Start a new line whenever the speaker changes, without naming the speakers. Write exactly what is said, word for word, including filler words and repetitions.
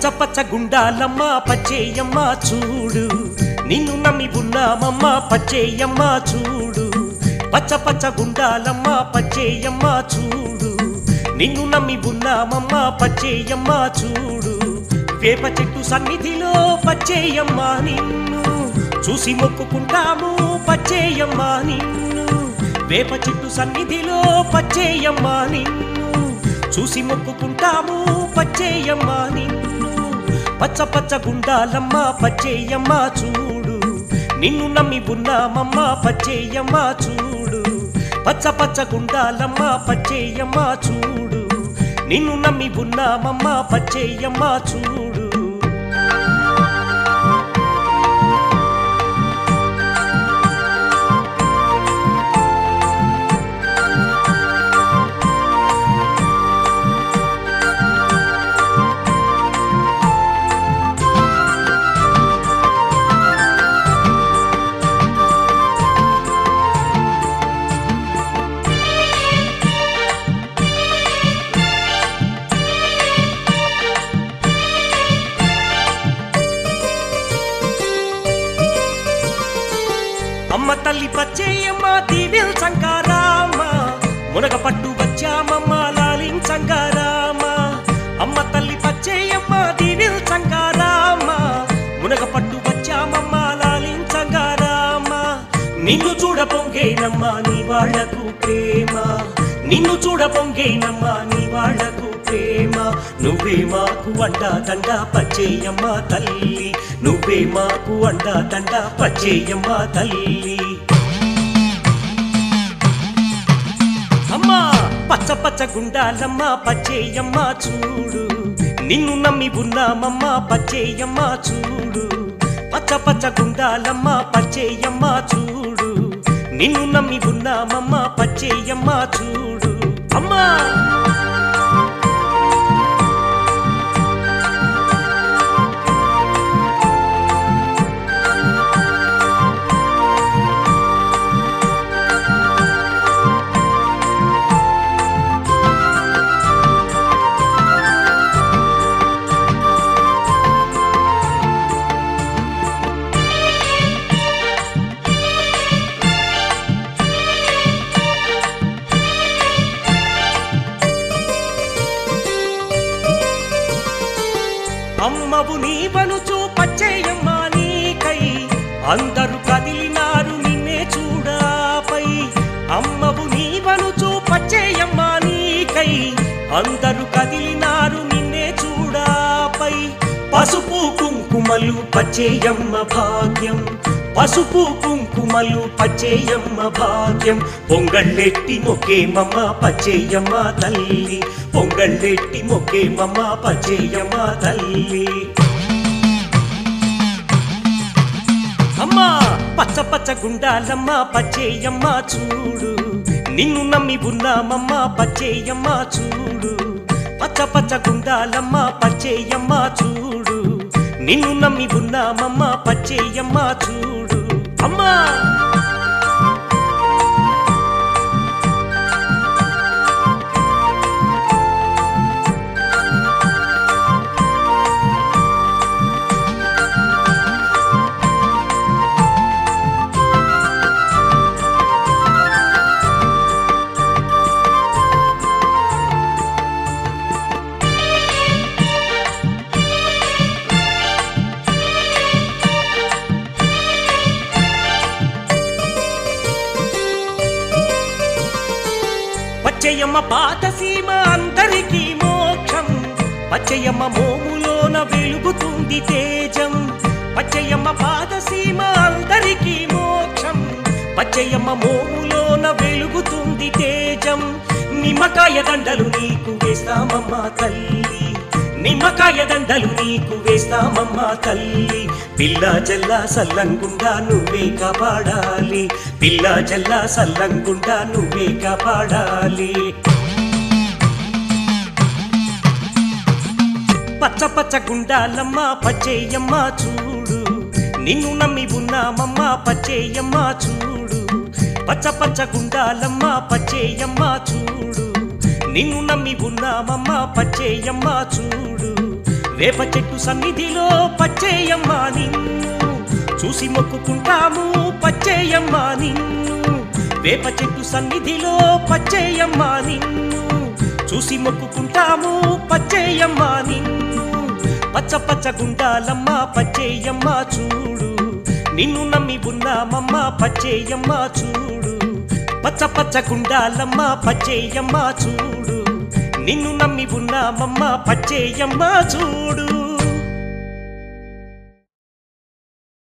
పచ్చ పచ్చ గుండాలమ్మ పచ్చేయమ్మ చూడు, నిన్ను నమ్మి ఉన్నామమ్మ పచ్చేయమ్మ చూడు. పచ్చ పచ్చ గుండాలమ్మ పచ్చేయమ్మ చూడు, నిన్ను నమ్మి ఉన్నామమ్మ పచ్చేయమ్మ చూడు. వేప చెట్టు సన్నిధిలో పచ్చేయమ్మ నిన్ను చూసి మొక్కుకుంటాము పచ్చేయమ్మ నిన్ను. వేప చెట్టు సన్నిధిలో పచ్చేయమ్మ నిన్ను చూసి మొక్కుకుంటాము పచ్చేయమ్మ నిన్ను. పచ్చ పచ్చ గుండాలమ్మ పచ్చేయమ్మ చూడు, నిన్ను నమ్మి ఉన్నామమ్మ పచ్చేయమ్మ చూడు. పచ్చ పచ్చ గుండాలమ్మ పచ్చేయమ్మ చూడు, నిన్ను నమ్మి ఉన్నామమ్మ పచ్చేయమ్మ చూడు. అమ్మ తల్లి పచ్చేయమ్మ దీవెల్ సంకారామ, మునగ పట్టు వచ్చామమ్మ లాలించంగారామ. అమ్మ తల్లి పచ్చేయమ్మ దీవెల్ సంకారామ, మునగ పట్టు వచ్చామమ్మ లాలించంగారామ. నిన్ను చూడ పొంగేనమ్మ నీ వాళ్లకు ప్రేమ, నిన్ను చూడ పొంగేనమ్మ నీ వాళ్లకు ప్రేమ. నువ్వే మాకు అండా దండ పచ్చేయమ్మ తల్లి, నువ్వే మాకు అండా దండ పచ్చేయమ్మ తల్లి. అమ్మా పచ్చ పచ్చ గుండాలమ్మ పచ్చేయమ్మ చూడు, నిన్ను నమ్మి ఉన్నామమ్మ పచ్చేయమ్మ చూడు. పచ్చ పచ్చ గుండాలమ్మ పచ్చేయమ్మ చూడు, నిన్ను నమ్మి ఉన్నామమ్మ పచ్చేయమ్మ చూడు. అమ్మా అమ్మవు నీవనుచు పచ్చేయమ్మ నీకై అందరూ కదిలినారు నిన్నే చూడాపై. అమ్మవు నీవనుచు పచ్చేయమ్మ నీకై అందరూ కదిలినారు నిన్నే చూడాపై. పసుపు కుంకుమలు పచ్చేయమ్మ భాగ్యం, పసుపు కుంకుమలు పచ్చేయమ్మ భాగ్యం. పొంగళ్ళెట్టి మొక్కేమమ్మ పచ్చేయమ్మ తల్లి, పొంగళ్ళెట్టి మొక్కేమమ్మ పచ్చేయమ్మ తల్లి. అమ్మా పచ్చ పచ్చ గుండాలమ్మ పచ్చేయమ్మ చూడు, నిన్ను నమ్మి ఉన్నామమ్మ పచ్చేయమ్మ చూడు. పచ్చ పచ్చ గుండాలమ్మ పచ్చేయమ్మ చూడు, నిన్ను నమ్మి ఉన్నామమ్మ పచ్చేయమ్మ చూడు. అమ్మా పచ్చేయమ్మ పాత సీమ అందరికీ మోక్షం, పచ్చేయమ్మ మోములోన వెలుగుతుంది తేజం. పచ్చేయమ్మ పాత సీమ అందరికీ మోక్షం, పచ్చేయమ్మ మోములోన వెలుగుతుంది తేజం. నిమ్మకాయ దండలు నీకు వేస్తామమ్మ తల్లి, నిమ్మకాయ దండలు నీకు వేస్తామమ్మ తల్లి. పిల్ల జల్లా సల్లంగుండా నువ్వే కాపాడాలి, పిల్ల జల్లా సల్లంగుండా నువ్వే కాపాడాలి. పచ్చ పచ్చ గుండాలమ్మ పచ్చేయమ్మ చూడు, నిన్ను నమ్మి ఉన్నామమ్మ పచ్చేయమ్మ చూడు. పచ్చ పచ్చ గుండాలమ్మ పచ్చేయమ్మ చూడు, నిన్ను నమ్మి ఉన్నామమ్మ పచ్చేయమ్మ చూడు. వేప చెట్టు సన్నిధిలో పచ్చేయమ్మ నిన్ను చూసి మొక్కుకుంటాము పచ్చేయమ్మ నిన్ను వేప చెట్టు సన్నిధిలో పచ్చేయమ్మ నిన్ను చూసి మొక్కుకుంటాము పచ్చేయమ్మ నిన్ను పచ్చ పచ్చ గుండాలమ్మ పచ్చేయమ్మ చూడు నిన్ను నమ్మి ఉన్నామమ్మ పచ్చేయమ్మ చూడు పచ్చ పచ్చ గుండాలమ్మ పచ్చేయమ్మ చూడు నిన్ను నమ్మి ఉన్నామమ్మ పచ్చేయమ్మ చూడు